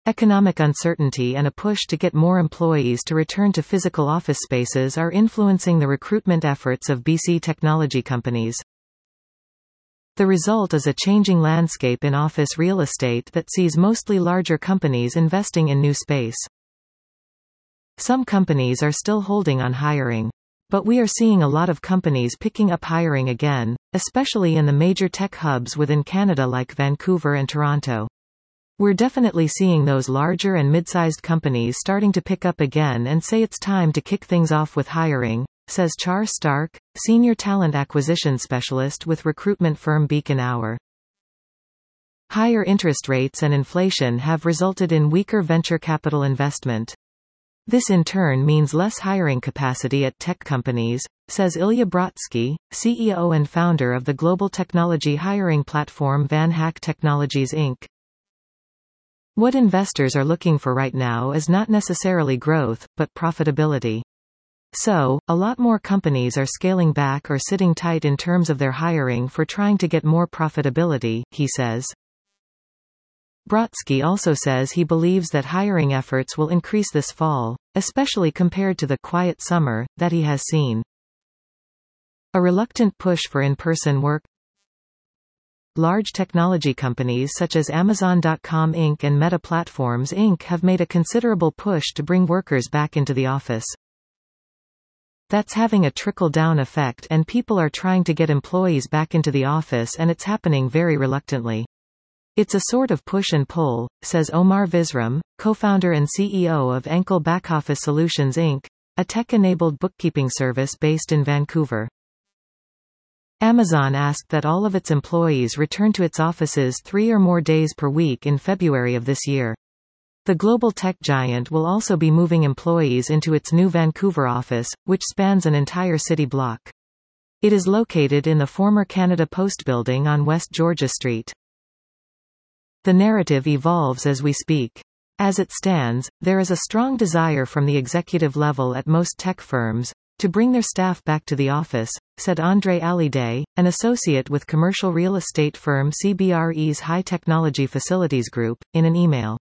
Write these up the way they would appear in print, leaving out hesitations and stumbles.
Economic uncertainty and a push to get more employees to return to physical office spaces are influencing the recruitment efforts of BC technology companies. The result is a changing landscape in office real estate that sees mostly larger companies investing in new space. Some companies are still holding on hiring. But we are seeing a lot of companies picking up hiring again, especially in the major tech hubs within Canada like Vancouver and Toronto. We're definitely seeing those larger and mid-sized companies starting to pick up again and say it's time to kick things off with hiring, says Char Stark, Senior Talent Acquisition Specialist with recruitment firm Beacon Hour. Higher interest rates and inflation have resulted in weaker venture capital investment. This in turn means less hiring capacity at tech companies, says Ilya Brodsky, CEO and founder of the global technology hiring platform VanHack Technologies Inc. What investors are looking for right now is not necessarily growth, but profitability. So, a lot more companies are scaling back or sitting tight in terms of their hiring for trying to get more profitability, he says. Brodsky also says he believes that hiring efforts will increase this fall, especially compared to the quiet summer that he has seen. A reluctant push for in-person work. Large technology companies such as Amazon.com Inc. and Meta Platforms Inc. have made a considerable push to bring workers back into the office. That's having a trickle-down effect, and people are trying to get employees back into the office, and it's happening very reluctantly. It's a sort of push and pull, says Omar Visram, co-founder and CEO of Enkel Backoffice Solutions Inc., a tech-enabled bookkeeping service based in Vancouver. Amazon asked that all of its employees return to its offices 3 or more days per week in February of this year. The global tech giant will also be moving employees into its new Vancouver office, which spans an entire city block. It is located in the former Canada Post building on West Georgia Street. The narrative evolves as we speak. As it stands, there is a strong desire from the executive level at most tech firms to bring their staff back to the office, said Andre Alliday, an associate with commercial real estate firm CBRE's High Technology Facilities Group, in an email.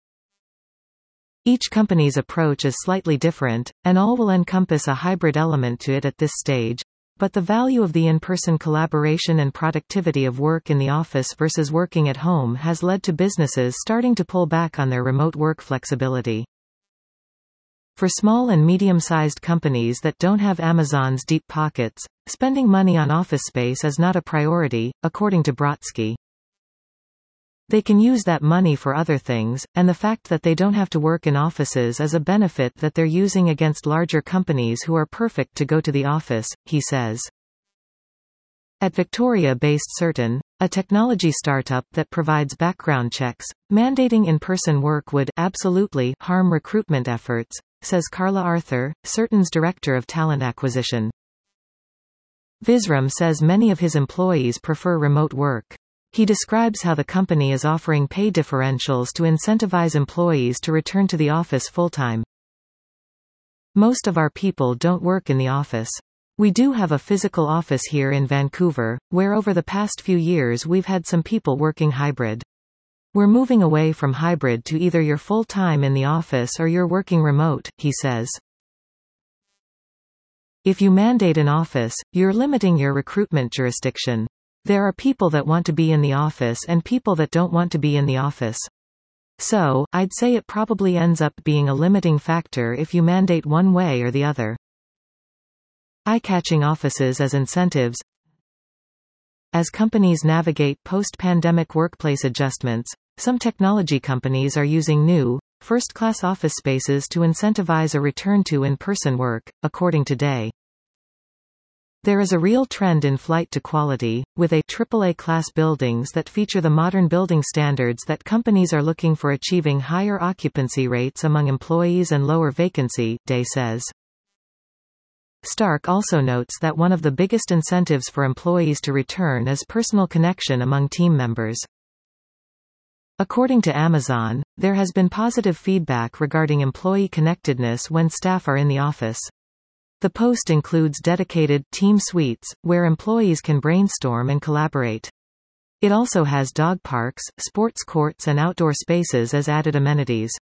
Each company's approach is slightly different, and all will encompass a hybrid element to it at this stage, but the value of the in-person collaboration and productivity of work in the office versus working at home has led to businesses starting to pull back on their remote work flexibility. For small and medium-sized companies that don't have Amazon's deep pockets, spending money on office space is not a priority, according to Brodsky. They can use that money for other things, and the fact that they don't have to work in offices is a benefit that they're using against larger companies who are perfect to go to the office, he says. At Victoria-based Certain, a technology startup that provides background checks, mandating in-person work would absolutely harm recruitment efforts, says Carla Arthur, Certain's director of talent acquisition. Visram says many of his employees prefer remote work. He describes how the company is offering pay differentials to incentivize employees to return to the office full-time. Most of our people don't work in the office. We do have a physical office here in Vancouver, where over the past few years we've had some people working hybrid. We're moving away from hybrid to either you're full-time in the office or you're working remote, he says. If you mandate an office, you're limiting your recruitment jurisdiction. There are people that want to be in the office and people that don't want to be in the office. So, I'd say it probably ends up being a limiting factor if you mandate one way or the other. Eye-catching offices as incentives. As companies navigate post-pandemic workplace adjustments, some technology companies are using new, first-class office spaces to incentivize a return to in-person work, according to Day. There is a real trend in flight to quality, with AAA-class buildings that feature the modern building standards that companies are looking for, achieving higher occupancy rates among employees and lower vacancy, Day says. Stark also notes that one of the biggest incentives for employees to return is personal connection among team members. According to Amazon, there has been positive feedback regarding employee connectedness when staff are in the office. The post includes dedicated team suites, where employees can brainstorm and collaborate. It also has dog parks, sports courts and outdoor spaces as added amenities.